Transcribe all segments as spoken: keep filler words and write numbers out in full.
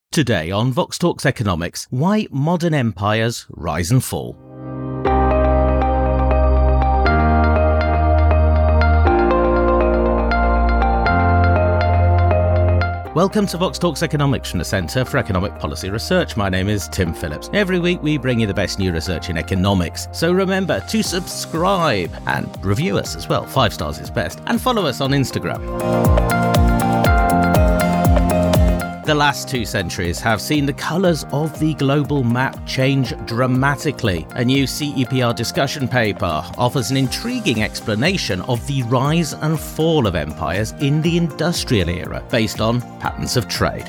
Today on Vox Talks Economics, why modern empires rise and fall. Welcome to Vox Talks Economics from the Centre for Economic Policy Research. My name is Tim Phillips. Every week we bring you the best new research in economics. So remember to subscribe and review us as well. Five stars is best. And follow us on Instagram. The last two centuries have seen the colours of the global map change dramatically. A new C E P R discussion paper offers an intriguing explanation of the rise and fall of empires in the industrial era based on patterns of trade.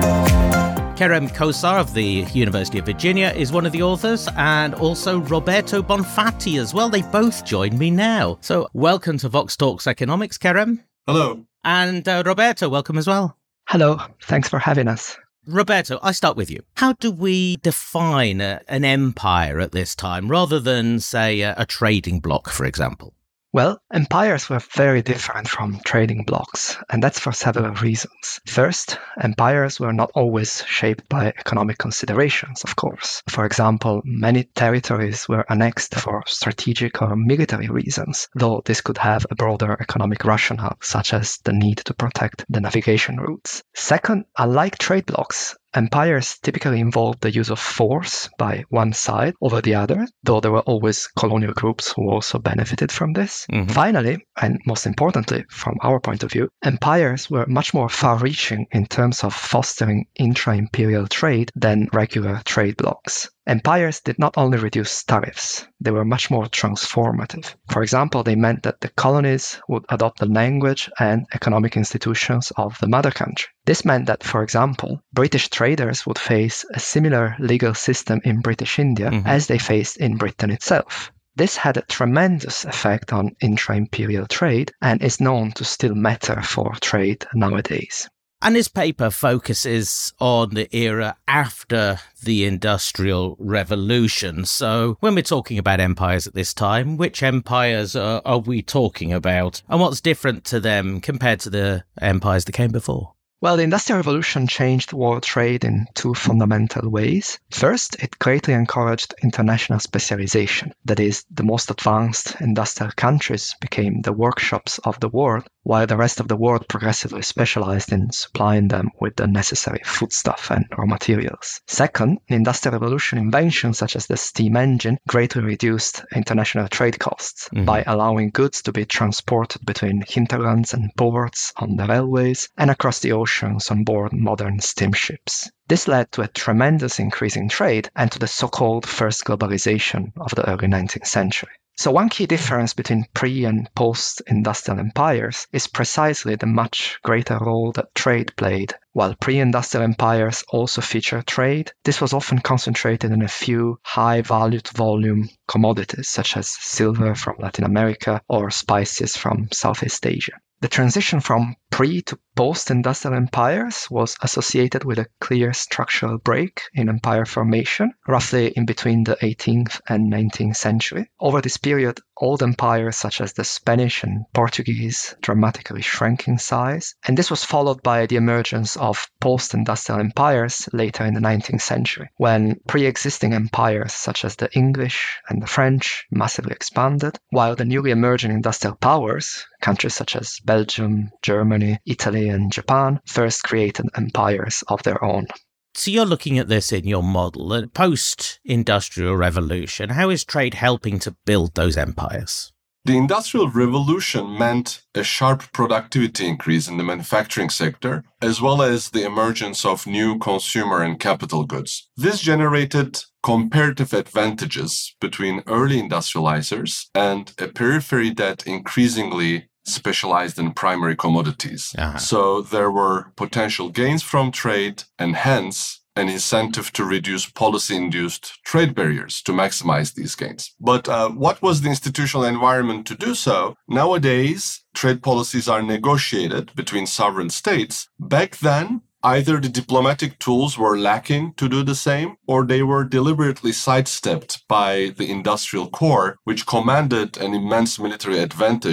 Kerem Kosar of the University of Virginia is one of the authors, and also Roberto Bonfatti as well. They both join me now. So welcome to Vox Talks Economics, Kerem. Hello. And uh, Roberto, welcome as well. Hello, thanks for having us. Roberto, I start with you. How do we define a, an empire at this time, rather than, say, a, a trading bloc, for example? Well, empires were very different from trading blocs, and that's for several reasons. First, empires were not always shaped by economic considerations, of course. For example, many territories were annexed for strategic or military reasons, though this could have a broader economic rationale, such as the need to protect the navigation routes. Second, unlike trade blocs, empires typically involved the use of force by one side over the other, though there were always colonial groups who also benefited from this. Mm-hmm. Finally, and most importantly, from our point of view, empires were much more far-reaching in terms of fostering intra-imperial trade than regular trade blocs. Empires did not only reduce tariffs, they were much more transformative. For example, they meant that the colonies would adopt the language and economic institutions of the mother country. This meant that, for example, British traders would face a similar legal system in British India mm-hmm. as they faced in Britain itself. This had a tremendous effect on intra-imperial trade and is known to still matter for trade nowadays. And this paper focuses on the era after the Industrial Revolution. So when we're talking about empires at this time, which empires are, are we talking about? And what's different to them compared to the empires that came before? Well, the Industrial Revolution changed world trade in two fundamental ways. First, it greatly encouraged international specialization. That is, the most advanced industrial countries became the workshops of the world, while the rest of the world progressively specialized in supplying them with the necessary foodstuff and raw materials. Second, the Industrial Revolution inventions such as the steam engine greatly reduced international trade costs mm-hmm. by allowing goods to be transported between hinterlands and ports on the railways and across the ocean on board modern steamships. This led to a tremendous increase in trade and to the so-called first globalization of the early nineteenth century. So one key difference between pre- and post-industrial empires is precisely the much greater role that trade played. While pre-industrial empires also featured trade, this was often concentrated in a few high-valued volume commodities such as silver from Latin America or spices from Southeast Asia. The transition from pre- to post-industrial empires was associated with a clear structural break in empire formation, roughly in between the eighteenth and nineteenth century. Over this period, old empires such as the Spanish and Portuguese dramatically shrank in size, and this was followed by the emergence of post-industrial empires later in the nineteenth century, when pre-existing empires such as the English and the French massively expanded, while the newly emerging industrial powers, countries such as Belgium, Germany, Italy, and Japan, first created empires of their own. So you're looking at this in your model, a post-industrial revolution. How is trade helping to build those empires? The Industrial Revolution meant a sharp productivity increase in the manufacturing sector, as well as the emergence of new consumer and capital goods. This generated comparative advantages between early industrializers and a periphery that increasingly specialized in primary commodities. Uh-huh. So there were potential gains from trade and hence an incentive to reduce policy-induced trade barriers to maximize these gains. But uh, what was the institutional environment to do so? Nowadays, trade policies are negotiated between sovereign states. Back then, either the diplomatic tools were lacking to do the same, or they were deliberately sidestepped by the industrial core, which commanded an immense military advantage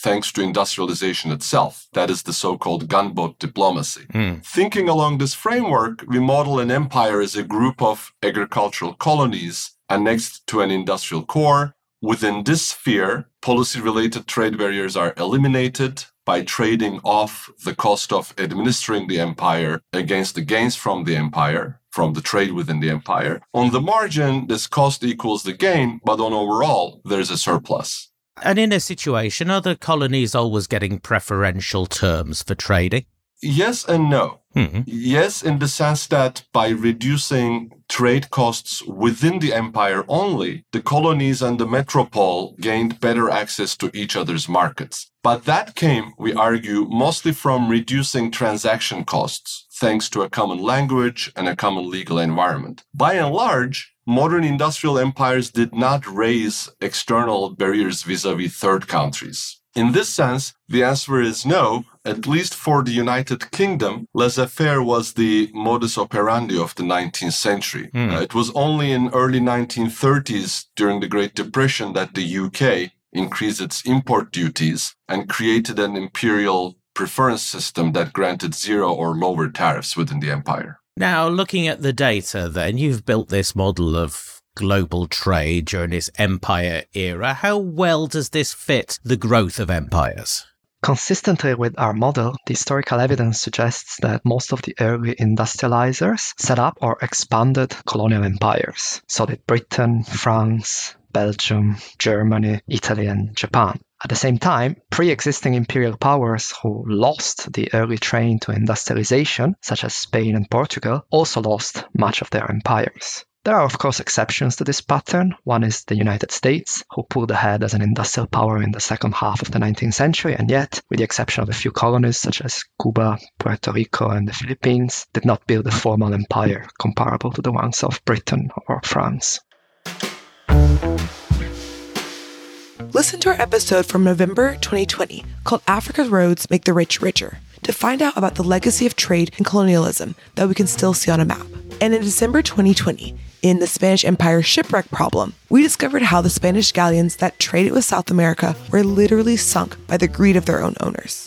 thanks to industrialization itself. That is the so-called gunboat diplomacy. Mm. Thinking along this framework, we model an empire as a group of agricultural colonies annexed to an industrial core. Within this sphere, policy-related trade barriers are eliminated by trading off the cost of administering the empire against the gains from the empire, from the trade within the empire. On the margin, this cost equals the gain, but on overall, there's a surplus. And in a situation, are the colonies always getting preferential terms for trading? Yes and no. Mm-hmm. Yes, in the sense that by reducing trade costs within the empire only, the colonies and the metropole gained better access to each other's markets. But that came, we argue, mostly from reducing transaction costs, thanks to a common language and a common legal environment. By and large, modern industrial empires did not raise external barriers vis-à-vis third countries. In this sense, the answer is no. At least for the United Kingdom, laissez-faire was the modus operandi of the nineteenth century. Mm. Uh, it was only in early nineteen thirties, during the Great Depression, that the U K increased its import duties and created an imperial preference system that granted zero or lower tariffs within the empire. Now, looking at the data then, you've built this model of global trade during this empire era. How well does this fit the growth of empires? Consistently with our model, the historical evidence suggests that most of the early industrializers set up or expanded colonial empires. So did Britain, France, Belgium, Germany, Italy, and Japan. At the same time, pre-existing imperial powers who lost the early train to industrialization, such as Spain and Portugal, also lost much of their empires. There are, of course, exceptions to this pattern. One is the United States, who pulled ahead as an industrial power in the second half of the nineteenth century, and yet, with the exception of a few colonies such as Cuba, Puerto Rico, and the Philippines, did not build a formal empire comparable to the ones of Britain or France. Listen to our episode from November twenty twenty called Africa's Roads Make the Rich Richer to find out about the legacy of trade and colonialism that we can still see on a map. And in December twenty twenty, in the Spanish Empire Shipwreck Problem, we discovered how the Spanish galleons that traded with South America were literally sunk by the greed of their own owners.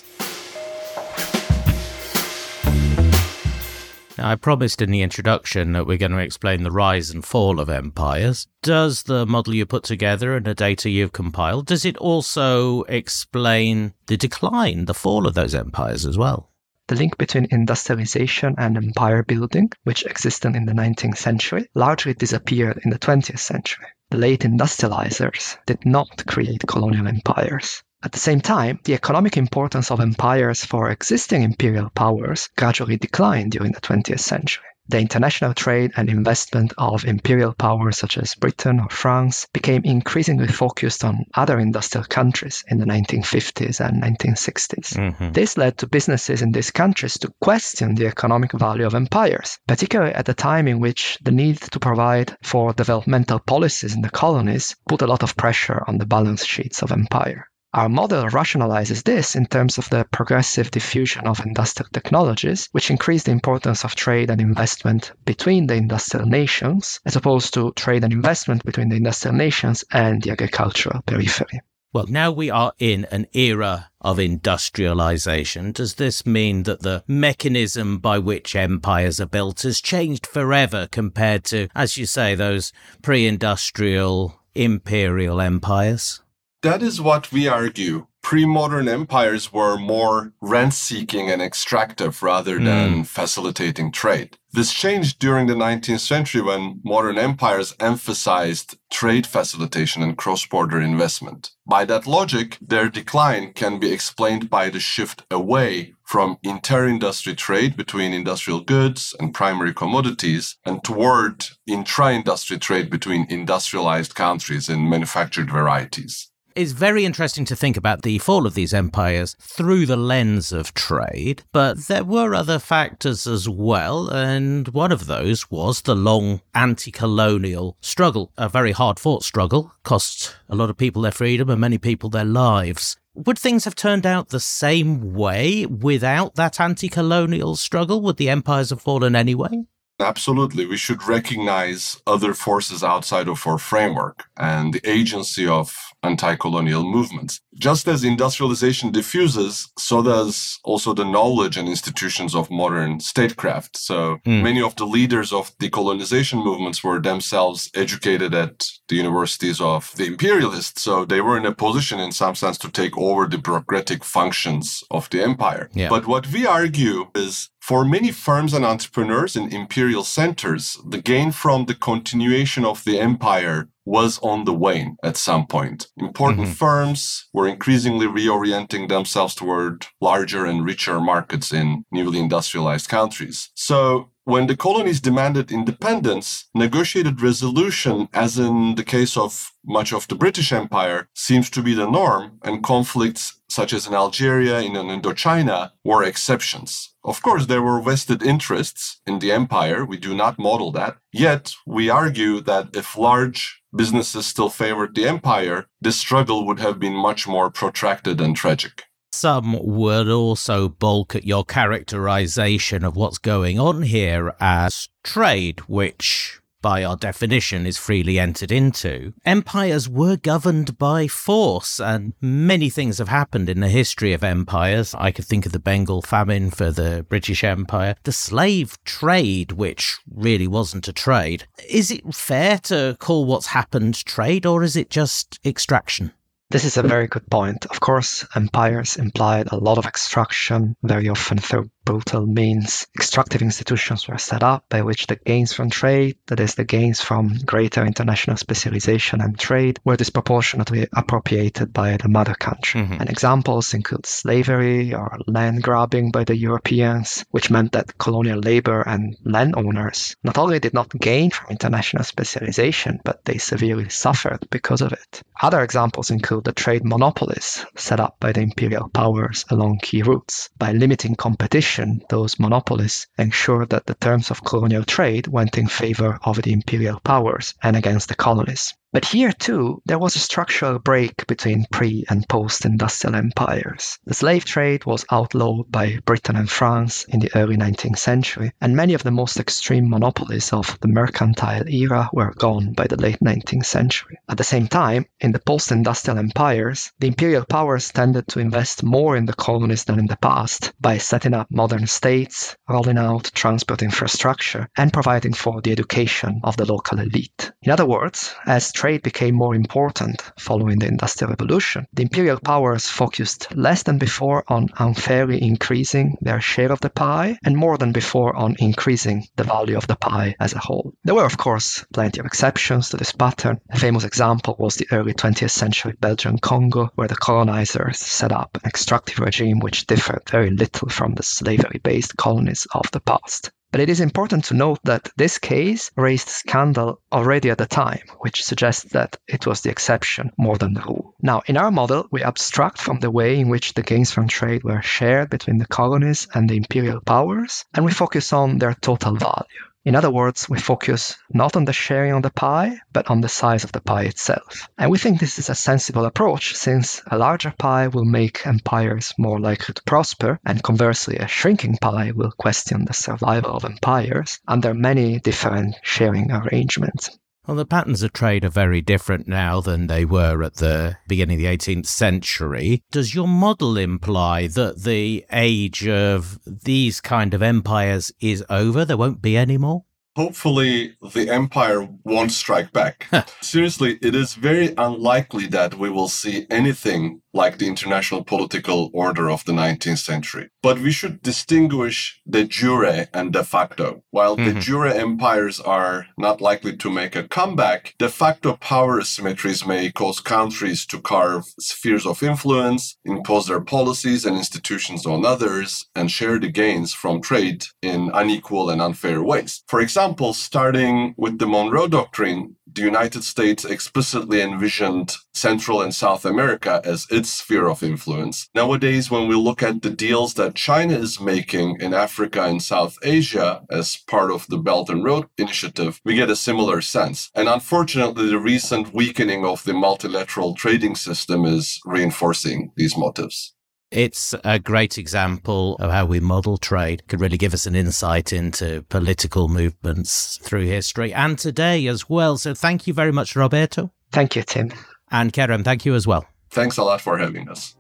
Now, I promised in the introduction that we're going to explain the rise and fall of empires. Does the model you put together and the data you've compiled, does it also explain the decline, the fall of those empires as well? The link between industrialization and empire building, which existed in the nineteenth century, largely disappeared in the twentieth century. The late industrializers did not create colonial empires. At the same time, the economic importance of empires for existing imperial powers gradually declined during the twentieth century. The international trade and investment of imperial powers such as Britain or France became increasingly focused on other industrial countries in the nineteen fifties and nineteen sixties. Mm-hmm. This led to businesses in these countries to question the economic value of empires, particularly at the time in which the need to provide for developmental policies in the colonies put a lot of pressure on the balance sheets of empire. Our model rationalizes this in terms of the progressive diffusion of industrial technologies, which increase the importance of trade and investment between the industrial nations, as opposed to trade and investment between the industrial nations and the agricultural periphery. Well, now we are in an era of industrialization. Does this mean that the mechanism by which empires are built has changed forever compared to, as you say, those pre-industrial imperial empires? That is what we argue. Pre-modern empires were more rent-seeking and extractive rather than mm. facilitating trade. This changed during the nineteenth century when modern empires emphasized trade facilitation and cross-border investment. By that logic, their decline can be explained by the shift away from inter-industry trade between industrial goods and primary commodities and toward intra-industry trade between industrialized countries and manufactured varieties. It's very interesting to think about the fall of these empires through the lens of trade, but there were other factors as well, and one of those was the long anti-colonial struggle, a very hard-fought struggle, cost a lot of people their freedom and many people their lives. Would things have turned out the same way without that anti-colonial struggle? Would the empires have fallen anyway? Absolutely. We should recognize other forces outside of our framework and the agency of anti-colonial movements. Just as industrialization diffuses, so does also the knowledge and institutions of modern statecraft. So mm. many of the leaders of decolonization movements were themselves educated at the universities of the imperialists. So they were in a position, in some sense, to take over the bureaucratic functions of the empire. Yeah. But what we argue is, for many firms and entrepreneurs in imperial centers, the gain from the continuation of the empire was on the wane at some point. Important mm-hmm. firms were increasingly reorienting themselves toward larger and richer markets in newly industrialized countries. So when the colonies demanded independence, negotiated resolution, as in the case of much of the British Empire, seems to be the norm, and conflicts such as in Algeria and in Indochina were exceptions. Of course, there were vested interests in the empire. We do not model that. Yet, we argue that if large businesses still favored the empire, this struggle would have been much more protracted and tragic. Some would also balk at your characterization of what's going on here as trade, which, by our definition, is freely entered into. Empires were governed by force, and many things have happened in the history of empires. I could think of the Bengal famine for the British Empire, the slave trade, which really wasn't a trade. Is it fair to call what's happened trade, or is it just extraction? This is a very good point. Of course, empires implied a lot of extraction, very often through brutal means. Extractive institutions were set up by which the gains from trade, that is, the gains from greater international specialization and trade, were disproportionately appropriated by the mother country. Mm-hmm. And examples include slavery or land grabbing by the Europeans, which meant that colonial labor and landowners not only did not gain from international specialization, but they severely suffered because of it. Other examples include the trade monopolies set up by the imperial powers along key routes. By limiting competition, those monopolies ensured that the terms of colonial trade went in favor of the imperial powers and against the colonies. But here, too, there was a structural break between pre- and post-industrial empires. The slave trade was outlawed by Britain and France in the early nineteenth century, and many of the most extreme monopolies of the mercantile era were gone by the late nineteenth century. At the same time, in the post-industrial empires, the imperial powers tended to invest more in the colonies than in the past by setting up modern states, rolling out transport infrastructure, and providing for the education of the local elite. In other words, as trade became more important following the Industrial Revolution, the imperial powers focused less than before on unfairly increasing their share of the pie and more than before on increasing the value of the pie as a whole. There were, of course, plenty of exceptions to this pattern. A famous example was the early twentieth century Belgian Congo, where the colonizers set up an extractive regime which differed very little from the slavery-based colonies of the past. But it is important to note that this case raised scandal already at the time, which suggests that it was the exception more than the rule. Now, in our model, we abstract from the way in which the gains from trade were shared between the colonies and the imperial powers, and we focus on their total value. In other words, we focus not on the sharing of the pie, but on the size of the pie itself. And we think this is a sensible approach, since a larger pie will make empires more likely to prosper, and conversely, a shrinking pie will question the survival of empires under many different sharing arrangements. Well, the patterns of trade are very different now than they were at the beginning of the eighteenth century. Does your model imply that the age of these kind of empires is over? There won't be any more? Hopefully, the empire won't strike back. Seriously, it is very unlikely that we will see anything like the international political order of the nineteenth century. But we should distinguish de jure and de facto. While mm-hmm. de jure empires are not likely to make a comeback, de facto power asymmetries may cause countries to carve spheres of influence, impose their policies and institutions on others, and share the gains from trade in unequal and unfair ways. For example, starting with the Monroe Doctrine, the United States explicitly envisioned Central and South America as its sphere of influence. Nowadays, when we look at the deals that China is making in Africa and South Asia as part of the Belt and Road Initiative, we get a similar sense. And unfortunately, the recent weakening of the multilateral trading system is reinforcing these motives. It's a great example of how we model trade. Could really give us an insight into political movements through history and today as well. So thank you very much, Roberto. Thank you, Tim. And Kerem, thank you as well. Thanks a lot for having us.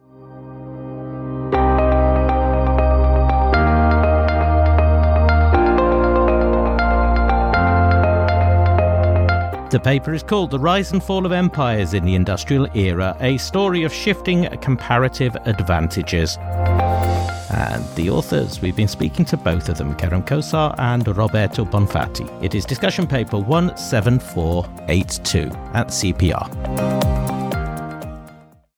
The paper is called The Rise and Fall of Empires in the Industrial Era, a story of shifting comparative advantages. And the authors, we've been speaking to both of them, Kerem Kosar and Roberto Bonfatti. It is discussion paper one seven four eight two at C P R.